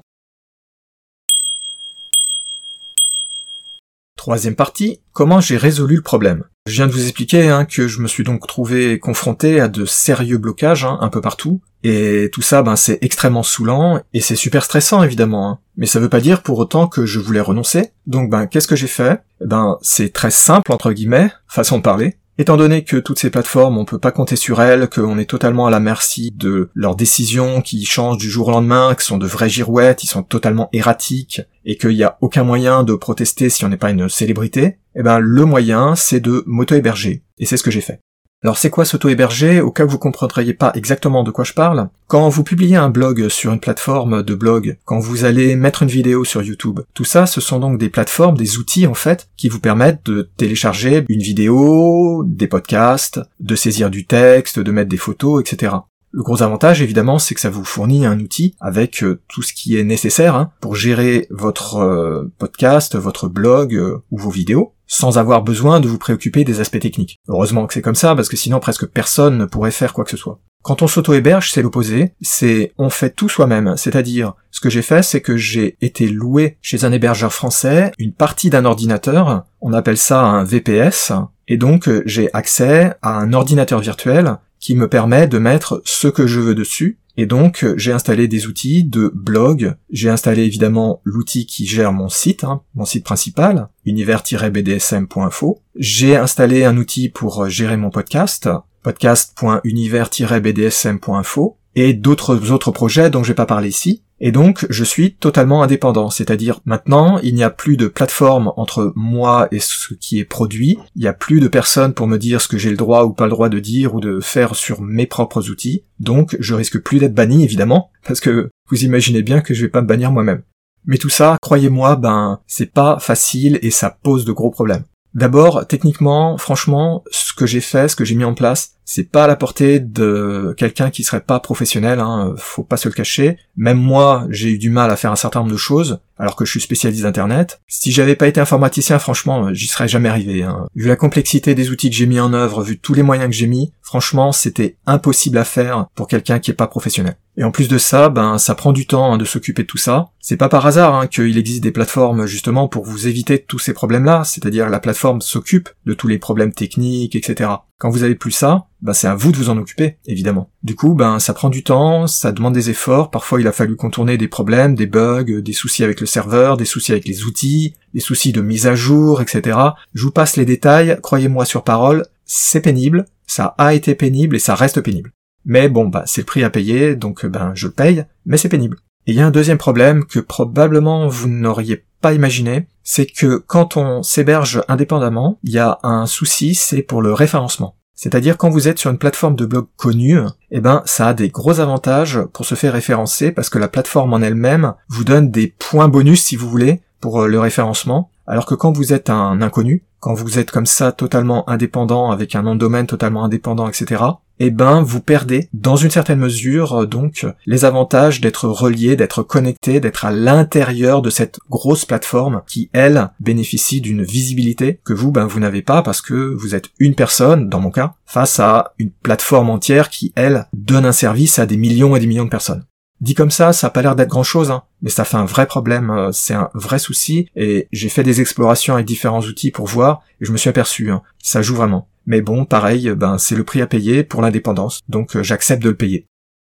Troisième partie, comment j'ai résolu le problème. Je viens de vous expliquer hein, que je me suis donc trouvé confronté à de sérieux blocages hein, un peu partout, et tout ça ben c'est extrêmement saoulant, et c'est super stressant évidemment, hein. Mais ça veut pas dire pour autant que je voulais renoncer, donc ben qu'est-ce que j'ai fait? Ben c'est très simple entre guillemets, façon de parler. Étant donné que toutes ces plateformes, on peut pas compter sur elles, qu'on est totalement à la merci de leurs décisions qui changent du jour au lendemain, qui sont de vraies girouettes, ils sont totalement erratiques, et qu'il y a aucun moyen de protester si on n'est pas une célébrité, eh ben le moyen, c'est de m'auto-héberger. Et c'est ce que j'ai fait. Alors c'est quoi s'auto-héberger? Au cas où vous comprendriez pas exactement de quoi je parle, quand vous publiez un blog sur une plateforme de blog, quand vous allez mettre une vidéo sur YouTube, tout ça ce sont donc des plateformes, des outils en fait, qui vous permettent de télécharger une vidéo, des podcasts, de saisir du texte, de mettre des photos, et cetera. Le gros avantage, évidemment, c'est que ça vous fournit un outil avec euh, tout ce qui est nécessaire hein, pour gérer votre euh, podcast, votre blog euh, ou vos vidéos, sans avoir besoin de vous préoccuper des aspects techniques. Heureusement que c'est comme ça, parce que sinon presque personne ne pourrait faire quoi que ce soit. Quand on s'auto-héberge, c'est l'opposé, c'est on fait tout soi-même, c'est-à-dire, ce que j'ai fait, c'est que j'ai été loué chez un hébergeur français, une partie d'un ordinateur, on appelle ça un V P S, et donc euh, j'ai accès à un ordinateur virtuel qui me permet de mettre ce que je veux dessus, et donc j'ai installé des outils de blog, j'ai installé évidemment l'outil qui gère mon site, hein, mon site principal, univers tiret b d s m point info, j'ai installé un outil pour gérer mon podcast, podcast point univers tiret b d s m point info, et d'autres autres projets dont je vais pas parler ici, et donc je suis totalement indépendant, c'est-à-dire maintenant il n'y a plus de plateforme entre moi et ce qui est produit, il n'y a plus de personne pour me dire ce que j'ai le droit ou pas le droit de dire ou de faire sur mes propres outils, donc je risque plus d'être banni évidemment, parce que vous imaginez bien que je vais pas me bannir moi-même. Mais tout ça, croyez-moi, ben c'est pas facile et ça pose de gros problèmes. D'abord, techniquement, franchement, ce que j'ai fait, ce que j'ai mis en place, c'est pas à la portée de quelqu'un qui serait pas professionnel, hein, faut pas se le cacher. Même moi, j'ai eu du mal à faire un certain nombre de choses, alors que je suis spécialiste d'internet. Si j'avais pas été informaticien, franchement, j'y serais jamais arrivé, hein. Vu la complexité des outils que j'ai mis en œuvre, vu tous les moyens que j'ai mis, franchement, c'était impossible à faire pour quelqu'un qui est pas professionnel. Et en plus de ça, ben, ça prend du temps hein, de s'occuper de tout ça. C'est pas par hasard hein, qu'il existe des plateformes justement pour vous éviter tous ces problèmes-là, c'est-à-dire la plateforme s'occupe de tous les problèmes techniques, et cetera. Quand vous avez plus ça, ben c'est à vous de vous en occuper, évidemment. Du coup, ben ça prend du temps, ça demande des efforts, parfois il a fallu contourner des problèmes, des bugs, des soucis avec le serveur, des soucis avec les outils, des soucis de mise à jour, et cetera. Je vous passe les détails, croyez-moi sur parole, c'est pénible, ça a été pénible et ça reste pénible. Mais bon, bah, c'est le prix à payer, donc ben je le paye, mais c'est pénible. Et il y a un deuxième problème que probablement vous n'auriez pas imaginé, c'est que quand on s'héberge indépendamment, il y a un souci, c'est pour le référencement. C'est-à-dire quand vous êtes sur une plateforme de blog connue, eh ben ça a des gros avantages pour se faire référencer parce que la plateforme en elle-même vous donne des points bonus si vous voulez pour le référencement, alors que quand vous êtes un inconnu, quand vous êtes comme ça totalement indépendant avec un nom de domaine totalement indépendant, et cetera, eh ben vous perdez dans une certaine mesure donc les avantages d'être relié, d'être connecté, d'être à l'intérieur de cette grosse plateforme qui elle bénéficie d'une visibilité que vous ben vous n'avez pas parce que vous êtes une personne dans mon cas face à une plateforme entière qui elle donne un service à des millions et des millions de personnes. Dit comme ça, ça a pas l'air d'être grand chose, hein, mais ça fait un vrai problème, c'est un vrai souci, et j'ai fait des explorations avec différents outils pour voir, et je me suis aperçu, hein, ça joue vraiment. Mais bon, pareil, ben c'est le prix à payer pour l'indépendance, donc euh, j'accepte de le payer.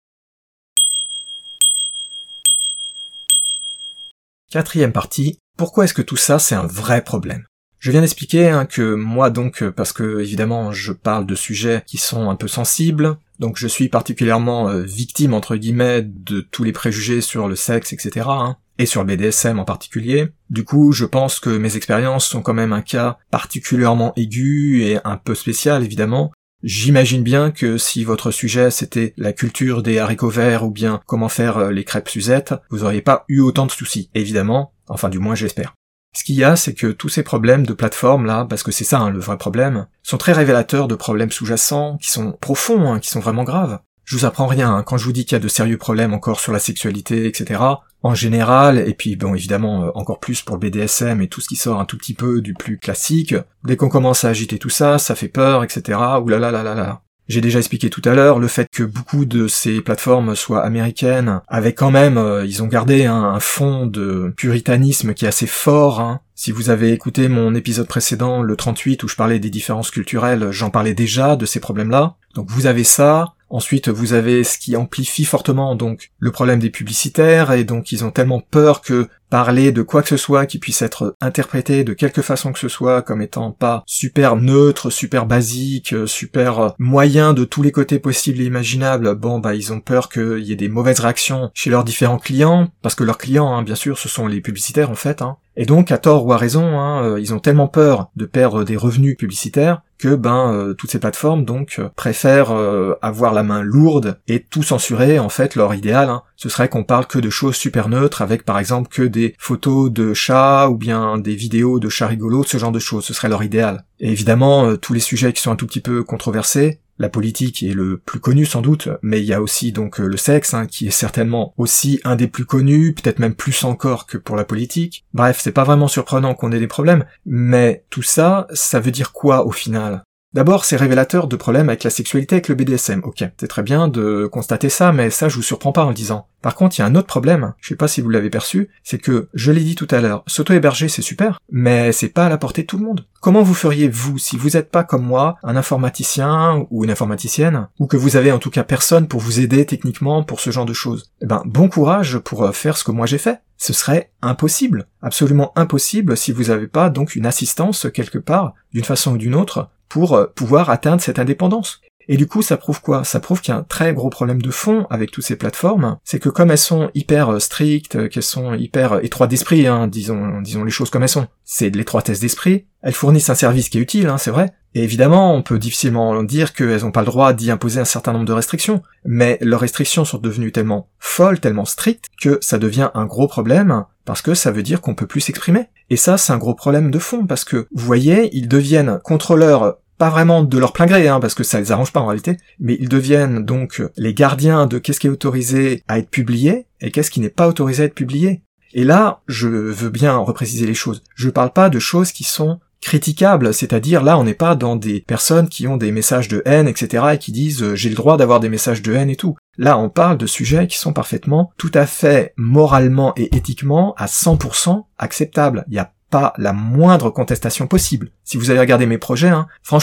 Quatrième partie, pourquoi est-ce que tout ça c'est un vrai problème ? Je viens d'expliquer hein, que moi donc, parce que évidemment je parle de sujets qui sont un peu sensibles, donc je suis particulièrement euh, victime entre guillemets de tous les préjugés sur le sexe, et cetera, hein, et sur le B D S M en particulier. Du coup, je pense que mes expériences sont quand même un cas particulièrement aigu et un peu spécial évidemment. J'imagine bien que si votre sujet c'était la culture des haricots verts ou bien comment faire les crêpes Suzette, vous auriez pas eu autant de soucis, évidemment, enfin du moins j'espère. Ce qu'il y a, c'est que tous ces problèmes de plateforme là, parce que c'est ça hein, le vrai problème, sont très révélateurs de problèmes sous-jacents, qui sont profonds, hein, qui sont vraiment graves. Je vous apprends rien, hein, quand je vous dis qu'il y a de sérieux problèmes encore sur la sexualité, et cetera, en général, et puis bon évidemment euh, encore plus pour le B D S M et tout ce qui sort un tout petit peu du plus classique, dès qu'on commence à agiter tout ça, ça fait peur, et cetera, oulala là là là là. J'ai déjà expliqué tout à l'heure le fait que beaucoup de ces plateformes soient américaines, avec quand même, euh, ils ont gardé hein, un fond de puritanisme qui est assez fort. Hein. Si vous avez écouté mon épisode précédent, le trente-huit, où je parlais des différences culturelles, j'en parlais déjà de ces problèmes-là. Donc vous avez ça. Ensuite, vous avez ce qui amplifie fortement donc le problème des publicitaires, et donc ils ont tellement peur que parler de quoi que ce soit qui puisse être interprété de quelque façon que ce soit comme étant pas super neutre, super basique, super moyen de tous les côtés possibles et imaginables, bon bah ils ont peur qu'il y ait des mauvaises réactions chez leurs différents clients, parce que leurs clients, hein, bien sûr, ce sont les publicitaires en fait, hein. Et donc, à tort ou à raison, hein, ils ont tellement peur de perdre des revenus publicitaires que ben euh, toutes ces plateformes donc euh, préfèrent euh, avoir la main lourde et tout censurer. En fait, leur idéal, hein, ce serait qu'on parle que de choses super neutres, avec par exemple que des photos de chats ou bien des vidéos de chats rigolos, ce genre de choses. Ce serait leur idéal. Et évidemment, euh, tous les sujets qui sont un tout petit peu controversés, la politique est le plus connu sans doute, mais il y a aussi donc le sexe, hein, qui est certainement aussi un des plus connus, peut-être même plus encore que pour la politique. Bref, c'est pas vraiment surprenant qu'on ait des problèmes, mais tout ça, ça veut dire quoi au final ? D'abord, c'est révélateur de problèmes avec la sexualité, avec le B D S M. Ok, c'est très bien de constater ça, mais ça je vous surprends pas en le disant. Par contre, il y a un autre problème, je sais pas si vous l'avez perçu, c'est que, je l'ai dit tout à l'heure, s'auto-héberger c'est super, mais c'est pas à la portée de tout le monde. Comment vous feriez vous, si vous êtes pas comme moi, un informaticien ou une informaticienne, ou que vous avez en tout cas personne pour vous aider techniquement pour ce genre de choses? Eh ben, bon courage pour faire ce que moi j'ai fait. Ce serait impossible, absolument impossible si vous n'avez pas donc une assistance quelque part, d'une façon ou d'une autre, pour pouvoir atteindre cette indépendance. Et du coup, ça prouve quoi ? Ça prouve qu'il y a un très gros problème de fond avec toutes ces plateformes, c'est que comme elles sont hyper strictes, qu'elles sont hyper étroites d'esprit, hein, disons, disons les choses comme elles sont, c'est de l'étroitesse d'esprit, elles fournissent un service qui est utile, hein, c'est vrai, et évidemment, on peut difficilement dire qu'elles n'ont pas le droit d'y imposer un certain nombre de restrictions, mais leurs restrictions sont devenues tellement folles, tellement strictes, que ça devient un gros problème, parce que ça veut dire qu'on peut plus s'exprimer. Et ça, c'est un gros problème de fond, parce que, vous voyez, ils deviennent contrôleurs, pas vraiment de leur plein gré, hein, parce que ça les arrange pas en réalité, mais ils deviennent donc les gardiens de qu'est-ce qui est autorisé à être publié, et qu'est-ce qui n'est pas autorisé à être publié. Et là, je veux bien repréciser les choses. Je parle pas de choses qui sont critiquables, c'est-à-dire là on n'est pas dans des personnes qui ont des messages de haine, et cetera, et qui disent euh, j'ai le droit d'avoir des messages de haine et tout. Là on parle de sujets qui sont parfaitement, tout à fait moralement et éthiquement à cent pour cent acceptables. Il n'y a pas la moindre contestation possible. Si vous avez regardé mes projets, hein, franchement,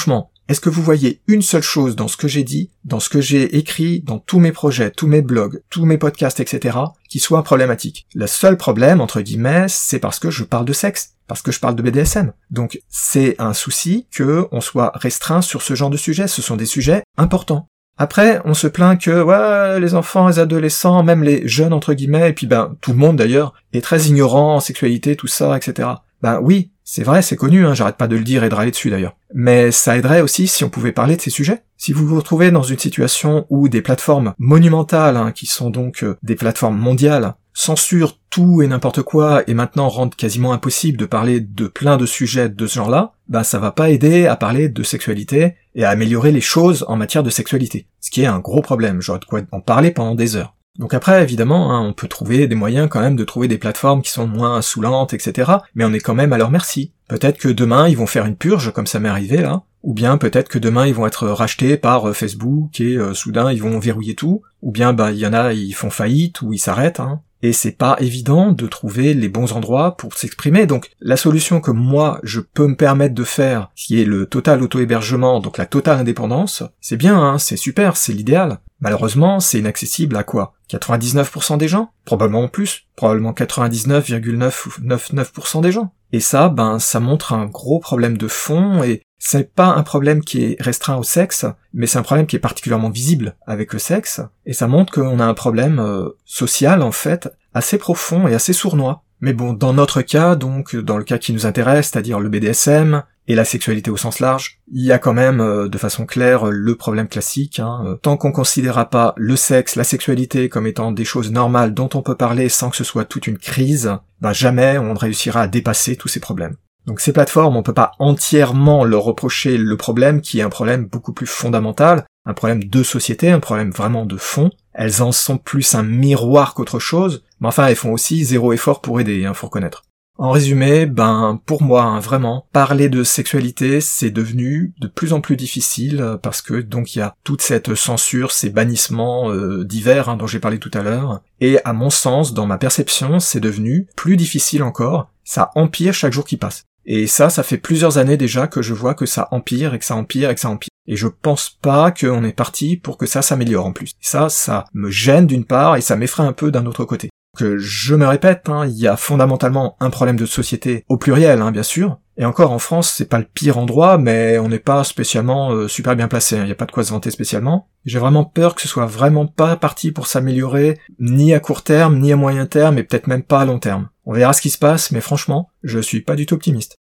Est-ce que vous voyez une seule chose dans ce que j'ai dit, dans ce que j'ai écrit, dans tous mes projets, tous mes blogs, tous mes podcasts, et cetera, qui soit problématique? Le seul problème, entre guillemets, c'est parce que je parle de sexe, parce que je parle de B D S M. Donc c'est un souci que on soit restreint sur ce genre de sujet. Ce sont des sujets importants. Après, on se plaint que ouais, les enfants, les adolescents, même les jeunes entre guillemets, et puis ben tout le monde d'ailleurs, est très ignorant en sexualité, tout ça, et cetera. Ben oui, c'est vrai, c'est connu, hein, j'arrête pas de le dire et de râler dessus d'ailleurs. Mais ça aiderait aussi si on pouvait parler de ces sujets. Si vous vous retrouvez dans une situation où des plateformes monumentales, hein, qui sont donc euh, des plateformes mondiales, censurent tout et n'importe quoi et maintenant rendent quasiment impossible de parler de plein de sujets de ce genre-là, ben ça va pas aider à parler de sexualité et à améliorer les choses en matière de sexualité. Ce qui est un gros problème, j'aurais de quoi en parler pendant des heures. Donc après, évidemment, hein, on peut trouver des moyens quand même de trouver des plateformes qui sont moins saoulantes, et cetera. Mais on est quand même à leur merci. Peut-être que demain, ils vont faire une purge, comme ça m'est arrivé là. Ou bien peut-être que demain, ils vont être rachetés par euh, Facebook et euh, soudain, ils vont verrouiller tout. Ou bien, bah, il y en a, ils font faillite ou ils s'arrêtent, hein. Et c'est pas évident de trouver les bons endroits pour s'exprimer. Donc la solution que moi je peux me permettre de faire, qui est le total auto-hébergement, donc la totale indépendance, c'est bien, hein, c'est super, c'est l'idéal. Malheureusement, c'est inaccessible à quoi? quatre-vingt-dix-neuf pour cent des gens? Probablement plus. Probablement quatre-vingt-dix-neuf virgule neuf neuf pour cent des gens. Et ça, ben, ça montre un gros problème de fond, et c'est pas un problème qui est restreint au sexe, mais c'est un problème qui est particulièrement visible avec le sexe, et ça montre qu'on a un problème euh, social, en fait, assez profond et assez sournois. Mais bon, dans notre cas, donc, dans le cas qui nous intéresse, c'est-à-dire le B D S M, et la sexualité au sens large, il y a quand même, euh, de façon claire, le problème classique, hein. Tant qu'on considérera pas le sexe, la sexualité comme étant des choses normales dont on peut parler sans que ce soit toute une crise, ben jamais on ne réussira à dépasser tous ces problèmes. Donc ces plateformes, on peut pas entièrement leur reprocher le problème qui est un problème beaucoup plus fondamental, un problème de société, un problème vraiment de fond. Elles en sont plus un miroir qu'autre chose, mais enfin elles font aussi zéro effort pour aider, hein, faut reconnaître. En résumé, ben pour moi, hein, vraiment, parler de sexualité, c'est devenu de plus en plus difficile parce que donc il y a toute cette censure, ces bannissements euh, divers, hein, dont j'ai parlé tout à l'heure. Et à mon sens, dans ma perception, c'est devenu plus difficile encore. Ça empire chaque jour qui passe. Et ça, ça fait plusieurs années déjà que je vois que ça empire et que ça empire et que ça empire. Et je pense pas qu'on est parti pour que ça s'améliore en plus. Ça, ça me gêne d'une part et ça m'effraie un peu d'un autre côté. Que je me répète, hein, il y a fondamentalement un problème de société au pluriel, hein, bien sûr. Et encore en France, c'est pas le pire endroit, mais on n'est pas spécialement euh, super bien placé. Il hein, n'y a pas de quoi se vanter spécialement. J'ai vraiment peur que ce soit vraiment pas parti pour s'améliorer, ni à court terme, ni à moyen terme, et peut-être même pas à long terme. On verra ce qui se passe, mais franchement, je suis pas du tout optimiste.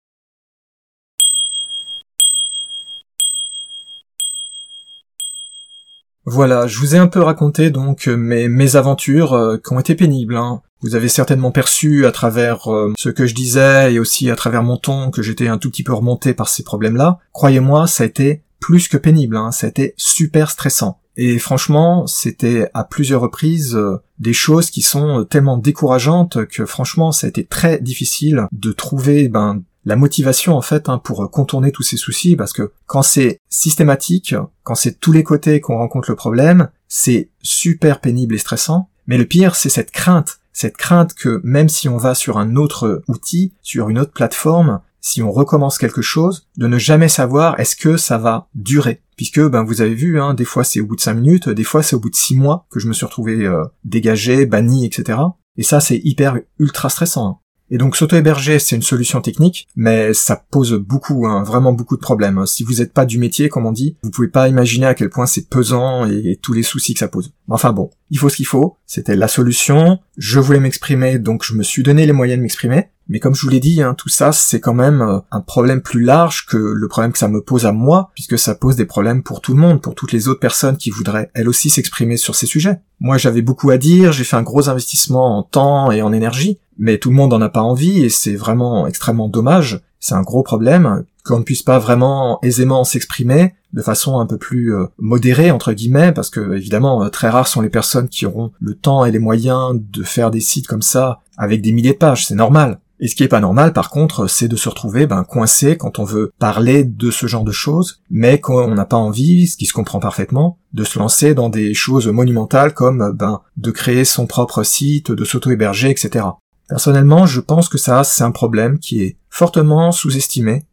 Voilà, je vous ai un peu raconté donc mes, mes aventures euh, qui ont été pénibles, hein. Vous avez certainement perçu à travers euh, ce que je disais et aussi à travers mon ton que j'étais un tout petit peu remonté par ces problèmes-là. Croyez-moi, ça a été plus que pénible, hein. Ça a été super stressant. Et franchement, c'était à plusieurs reprises euh, des choses qui sont tellement décourageantes que franchement, ça a été très difficile de trouver ben la motivation en fait hein, pour contourner tous ces soucis, parce que quand c'est systématique, quand c'est de tous les côtés qu'on rencontre le problème, c'est super pénible et stressant. Mais le pire, c'est cette crainte, cette crainte que même si on va sur un autre outil, sur une autre plateforme, si on recommence quelque chose, de ne jamais savoir est-ce que ça va durer. Puisque, ben vous avez vu, hein, des fois c'est au bout de cinq minutes, des fois c'est au bout de six mois que je me suis retrouvé euh, dégagé, banni, et cetera. Et ça, c'est hyper ultra stressant. Hein. Et donc s'auto-héberger, c'est une solution technique, mais ça pose beaucoup, hein, vraiment beaucoup de problèmes. Si vous n'êtes pas du métier, comme on dit, vous pouvez pas imaginer à quel point c'est pesant et, et tous les soucis que ça pose. Enfin bon, il faut ce qu'il faut, c'était la solution, je voulais m'exprimer, donc je me suis donné les moyens de m'exprimer, mais comme je vous l'ai dit, hein, tout ça, c'est quand même un problème plus large que le problème que ça me pose à moi, puisque ça pose des problèmes pour tout le monde, pour toutes les autres personnes qui voudraient elles aussi s'exprimer sur ces sujets. Moi, j'avais beaucoup à dire, j'ai fait un gros investissement en temps et en énergie, mais tout le monde en a pas envie, et c'est vraiment extrêmement dommage. C'est un gros problème, qu'on ne puisse pas vraiment aisément s'exprimer de façon un peu plus euh, modérée, entre guillemets, parce que, évidemment, euh, très rares sont les personnes qui auront le temps et les moyens de faire des sites comme ça, avec des milliers de pages, c'est normal. Et ce qui est pas normal, par contre, c'est de se retrouver ben, coincé quand on veut parler de ce genre de choses, mais qu'on n'a pas envie, ce qui se comprend parfaitement, de se lancer dans des choses monumentales comme ben, de créer son propre site, de s'auto-héberger, et cetera. Personnellement, je pense que ça, c'est un problème qui est fortement sous-estimé,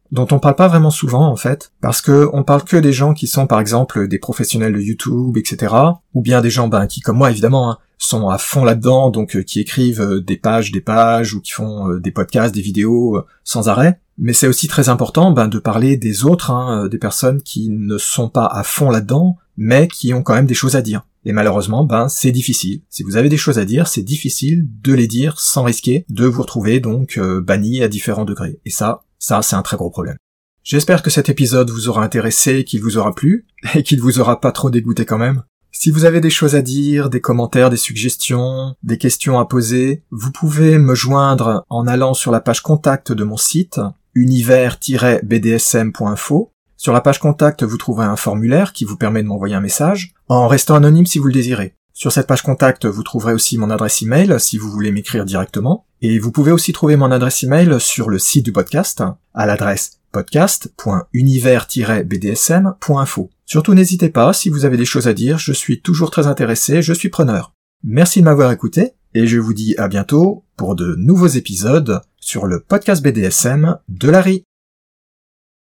dont on parle pas vraiment souvent en fait, parce que on parle que des gens qui sont par exemple des professionnels de YouTube, et cetera, ou bien des gens ben qui comme moi évidemment hein, sont à fond là-dedans, donc euh, qui écrivent euh, des pages, des pages, ou qui font euh, des podcasts, des vidéos euh, sans arrêt. Mais c'est aussi très important ben, de parler des autres, hein, euh, des personnes qui ne sont pas à fond là-dedans, mais qui ont quand même des choses à dire. Et malheureusement, ben c'est difficile. Si vous avez des choses à dire, c'est difficile de les dire sans risquer de vous retrouver donc euh, banni à différents degrés. Et ça, ça c'est un très gros problème. J'espère que cet épisode vous aura intéressé, qu'il vous aura plu, et qu'il vous aura pas trop dégoûté quand même. Si vous avez des choses à dire, des commentaires, des suggestions, des questions à poser, vous pouvez me joindre en allant sur la page contact de mon site, univers tiret b d s m point info. Sur la page contact, vous trouverez un formulaire qui vous permet de m'envoyer un message, en restant anonyme si vous le désirez. Sur cette page contact, vous trouverez aussi mon adresse email si vous voulez m'écrire directement, et vous pouvez aussi trouver mon adresse email sur le site du podcast, à l'adresse podcast point univers tiret b d s m point info. Surtout n'hésitez pas, si vous avez des choses à dire, je suis toujours très intéressé, je suis preneur. Merci de m'avoir écouté, et je vous dis à bientôt pour de nouveaux épisodes sur le podcast B D S M de Larry.